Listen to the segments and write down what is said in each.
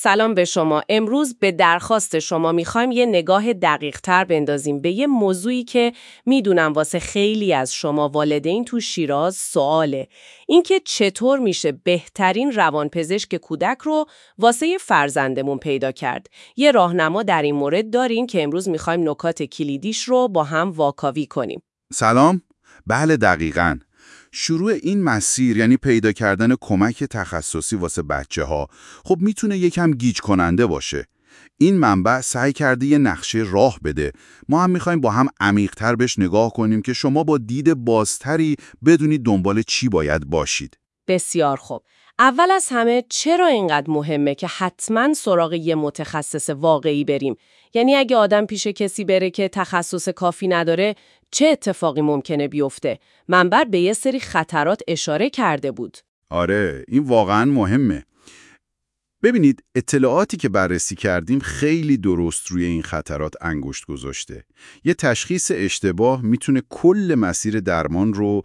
سلام به شما. امروز به درخواست شما میخوایم یه نگاه دقیق تر بندازیم به یه موضوعی که میدونم واسه خیلی از شما والدین تو شیراز سواله. اینکه چطور میشه بهترین روانپزشک کودک رو واسه فرزندمون پیدا کرد. یه راهنما در این مورد داریم که امروز میخوایم نکات کلیدیش رو با هم واکاوی کنیم. سلام؟ بله دقیقاً. شروع این مسیر یعنی پیدا کردن کمک تخصصی واسه بچه‌ها خب میتونه یکم گیج کننده باشه. این منبع سعی کرده یه نقشه راه بده. ما هم میخوایم با هم عمیق‌تر بهش نگاه کنیم که شما با دید بازتری بدونید دنبال چی باید باشید. بسیار خوب. اول از همه چرا اینقدر مهمه که حتما سراغ یه متخصص واقعی بریم؟ یعنی اگه آدم پیش کسی بره که تخصص کافی نداره، چه اتفاقی ممکنه بیفته؟ منبر به یه سری خطرات اشاره کرده بود. آره، این واقعاً مهمه. ببینید، اطلاعاتی که بررسی کردیم خیلی درست روی این خطرات انگشت گذاشته. یه تشخیص اشتباه میتونه کل مسیر درمان رو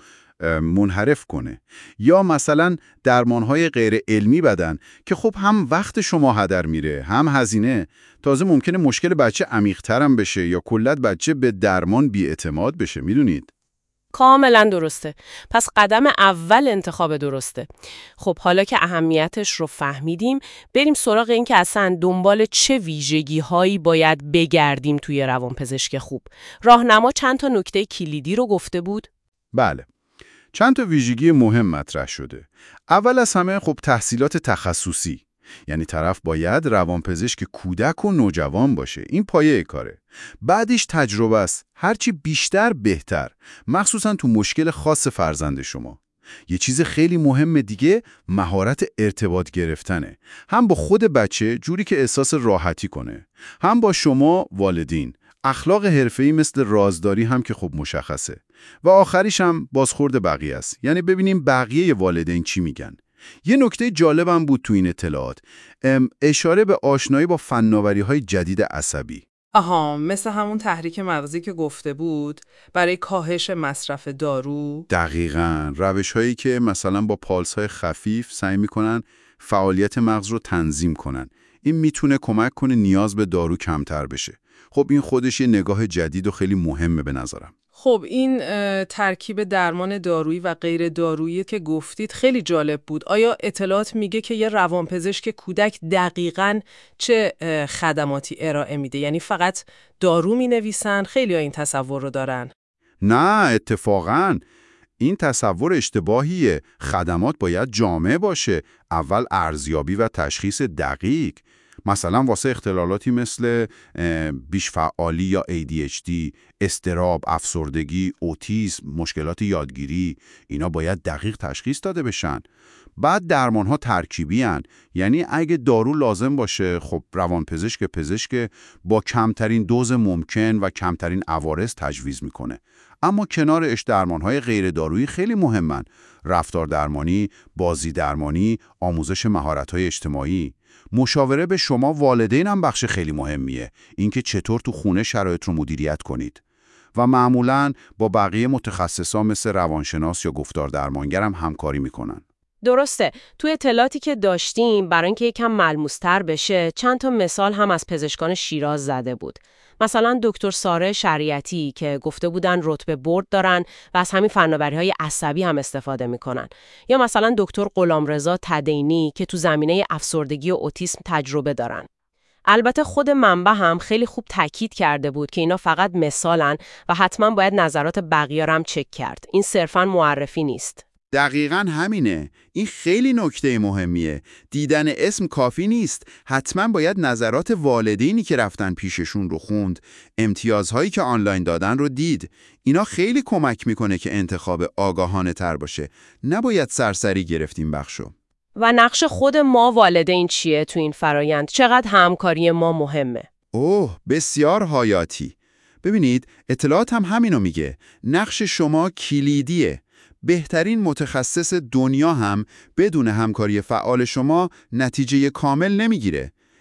منحرف کنه. یا مثلا درمانهای غیر علمی بدن که خب هم وقت شما هدر میره، هم هزینه. تازه ممکنه مشکل بچه عمیق‌تر هم بشه یا کلاً بچه به درمان بی‌اعتماد بشه، میدونید؟ کاملا درسته. پس قدم اول انتخاب درسته. خب حالا که اهمیتش رو فهمیدیم، بریم سراغ این که اصلا دنبال چه ویژگی هایی باید بگردیم توی روانپزشک خوب. راهنما چند تا نکته کلیدی رو گفته بود؟ بله. چند تا ویژگی مهم مطرح شده. اول از همه خب تحصیلات تخصصی. یعنی طرف باید روانپزشک کودک و نوجوان باشه. این پایه کاره. بعدش تجربه است. هرچی بیشتر بهتر. مخصوصا تو مشکل خاص فرزند شما. یه چیز خیلی مهم دیگه مهارت ارتباط گرفتنه. هم با خود بچه جوری که احساس راحتی کنه. هم با شما والدین. اخلاق حرفه‌ای مثل رازداری هم که خب مشخصه. و آخریش هم بازخورد بقیه است. یعنی ببینیم بقیه والدین چی میگن. یه نکته جالبم بود تو این اطلاعات. اشاره به آشنایی با فناوری‌های جدید عصبی. آها، مثل همون تحریک مغزی که گفته بود برای کاهش مصرف دارو. دقیقاً. روش‌هایی که مثلا با پالس‌های خفیف سعی می‌کنن فعالیت مغز رو تنظیم کنن. این میتونه کمک کنه نیاز به دارو کمتر بشه. خب این خودش یه نگاه جدید و خیلی مهمه به نظرم. خب این ترکیب درمان دارویی و غیر دارویی که گفتید خیلی جالب بود. آیا اطلاعات میگه که یه روانپزشک کودک دقیقاً چه خدماتی ارائه میده؟ یعنی فقط دارو مینویسن؟ خیلی ها این تصور رو دارن. نه، اتفاقاً این تصور اشتباهیه. خدمات باید جامع باشه. اول ارزیابی و تشخیص دقیق. مثلا واسه اختلالاتی مثل بیش‌فعالی یا ADHD، اضطراب، افسردگی، اوتیسم، مشکلات یادگیری، اینا باید دقیق تشخیص داده بشن. بعد درمان‌ها ترکیبی هن. یعنی اگه دارو لازم باشه، خب پزشک با کمترین دوز ممکن و کمترین عوارض تجویز میکنه. اما کنارش درمان‌های غیر دارویی خیلی مهمن. رفتار درمانی، بازی درمانی، آموزش مهارت‌های اجتماعی. مشاوره به شما والدین هم بخش خیلی مهمیه. اینکه چطور تو خونه شرایط رو مدیریت کنید. و معمولاً با بقیه متخصصا مثل روانشناس یا گفتار درمانگر هم همکاری میکنن. درسته. تو اطلاعاتی که داشتیم برای اینکه یکم ملموس‌تر بشه، چند تا مثال هم از پزشکان شیراز زده بود. مثلا دکتر ساره شریعتی که گفته بودن رتبه برد دارن و از همین فناوری‌های عصبی هم استفاده میکنن. یا مثلا دکتر غلامرضا تدینی که تو زمینه افسردگی و اوتیسم تجربه دارن. البته خود منبع هم خیلی خوب تاکید کرده بود که اینا فقط مثالن و حتما باید نظرات بقیه رو هم چک کرد. این صرفاً معرفی نیست. دقیقاً همینه. این خیلی نکته مهمیه. دیدن اسم کافی نیست. حتما باید نظرات والدینی که رفتن پیششون رو خوند، امتیازهایی که آنلاین دادن رو دید. اینا خیلی کمک میکنه که انتخاب آگاهانه تر باشه. نباید سرسری گرفتیم بخشو. و نقش خود ما والدین چیه تو این فرایند؟ چقدر همکاری ما مهمه؟ اوه، بسیار حیاتی. ببینید، اطلاعات هم همینو میگه. نقش شما کلیدیه. بهترین متخصص دنیا هم بدون همکاری فعال شما نتیجه کامل نمیگیره.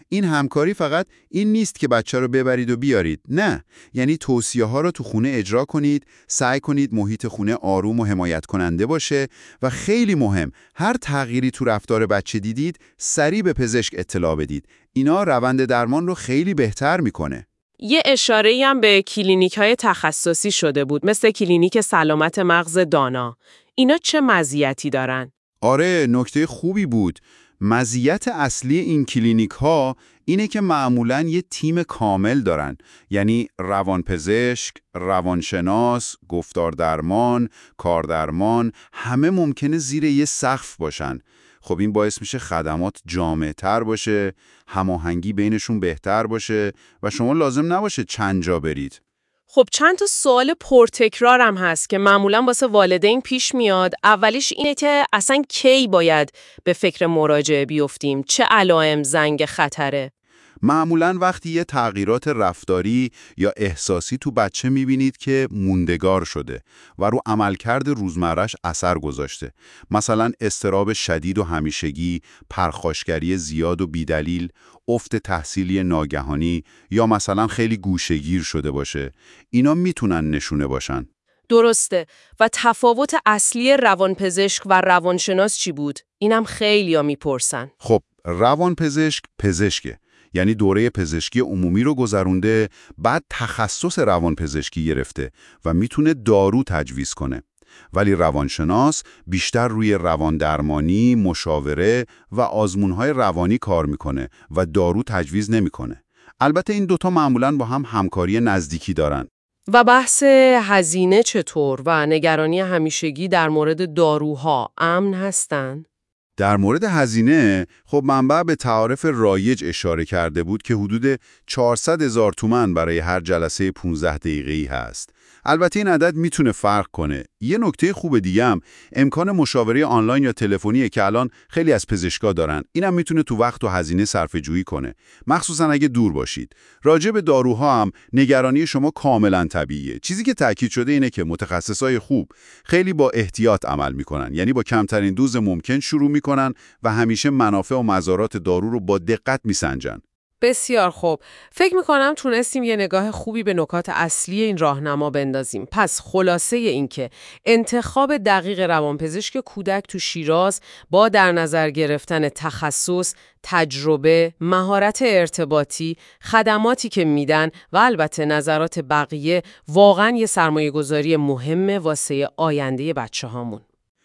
این همکاری فقط این نیست که بچه رو ببرید و بیارید. نه، یعنی توصیه ها رو تو خونه اجرا کنید، سعی کنید محیط خونه آروم و حمایت کننده باشه و خیلی مهم، هر تغییری تو رفتار بچه دیدید، سریع به پزشک اطلاع بدید. اینا روند درمان رو خیلی بهتر میکنه. یه اشاره‌ای هم به کلینیک‌های تخصصی شده بود، مثل کلینیک سلامت مغز دانا. اینا چه مزیتی دارن؟ آره، نکته خوبی بود. مزیت اصلی این کلینیک ها اینه که معمولاً یه تیم کامل دارن، یعنی روانپزشک، روانشناس، گفتار درمان، کاردرمان، همه ممکنه زیر یه سقف باشن. خب این باعث میشه خدمات جامع‌تر باشه، هماهنگی بینشون بهتر باشه و شما لازم نباشه چند جا برید. خب چند تا سوال پرتکرارم هست که معمولاً واسه والدین پیش میاد. اولیش اینه که اصلا کی باید به فکر مراجعه بیفتیم؟ چه علائم زنگ خطره؟ معمولاً وقتی یه تغییرات رفتاری یا احساسی تو بچه میبینید که موندگار شده و رو عملکرد روزمرش اثر گذاشته. مثلا اضطراب شدید و همیشگی، پرخاشگری زیاد و بیدلیل، افت تحصیلی ناگهانی یا مثلا خیلی گوشه‌گیر شده باشه. اینا میتونن نشونه باشن. درسته. و تفاوت اصلی روانپزشک و روانشناس چی بود؟ اینم خیلیا میپرسن. خب روانپزشک پزشکه، یعنی دوره پزشکی عمومی رو گذرونده، بعد تخصص روانپزشکی گرفته و میتونه دارو تجویز کنه. ولی روانشناس بیشتر روی رواندرمانی، مشاوره و آزمون‌های روانی کار میکنه و دارو تجویز نمیکنه. البته این دوتا معمولاً با هم همکاری نزدیکی دارن. و بحث هزینه چطور و نگرانی همیشگی در مورد داروها امن هستن؟ در مورد هزینه، خب منبع به تعارف رایج اشاره کرده بود که حدود 400,000 تومان برای هر جلسه 15 دقیقه‌ای هست. البته این عدد میتونه فرق کنه. یه نکته خوب دیگه هم امکان مشاوره آنلاین یا تلفنیه که الان خیلی از پزشکا دارن. اینم میتونه تو وقت و هزینه صرفه‌جویی کنه، مخصوصا اگه دور باشید. راجع به داروها هم نگرانی شما کاملا طبیعیه. چیزی که تاکید شده اینه که متخصصای خوب خیلی با احتیاط عمل میکنن، یعنی با کمترین دوز ممکن شروع میکنن و همیشه منافع و مضرات دارو رو با دقت میسنجن. بسیار خوب. فکر میکنم تونستیم یه نگاه خوبی به نکات اصلی این راهنما بندازیم. پس خلاصه این که انتخاب دقیق روانپزشک کودک تو شیراز با در نظر گرفتن تخصص، تجربه، مهارت ارتباطی، خدماتی که میدن و البته نظرات بقیه واقعا یه سرمایه‌گذاری مهمه واسه آینده بچه‌هامون.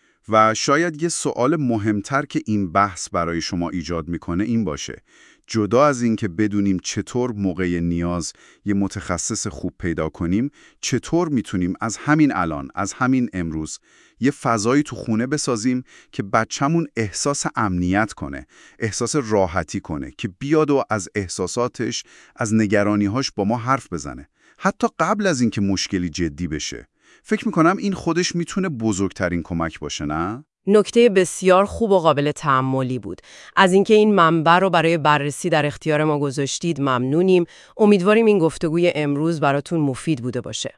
و شاید یه سوال مهمتر که این بحث برای شما ایجاد میکنه این باشه: جدا از این که بدونیم چطور موقع نیاز یه متخصص خوب پیدا کنیم، چطور میتونیم از همین الان، از همین امروز، یه فضایی تو خونه بسازیم که بچه‌مون احساس امنیت کنه، احساس راحتی کنه، که بیاد و از احساساتش، از نگرانی‌هاش با ما حرف بزنه، حتی قبل از اینکه مشکلی جدی بشه. فکر میکنم این خودش میتونه بزرگترین کمک باشه، نه؟ نکته بسیار خوب و قابل تأملی بود. از اینکه این منبع رو برای بررسی در اختیار ما گذاشتید ممنونیم. امیدواریم این گفتگوی امروز براتون مفید بوده باشه.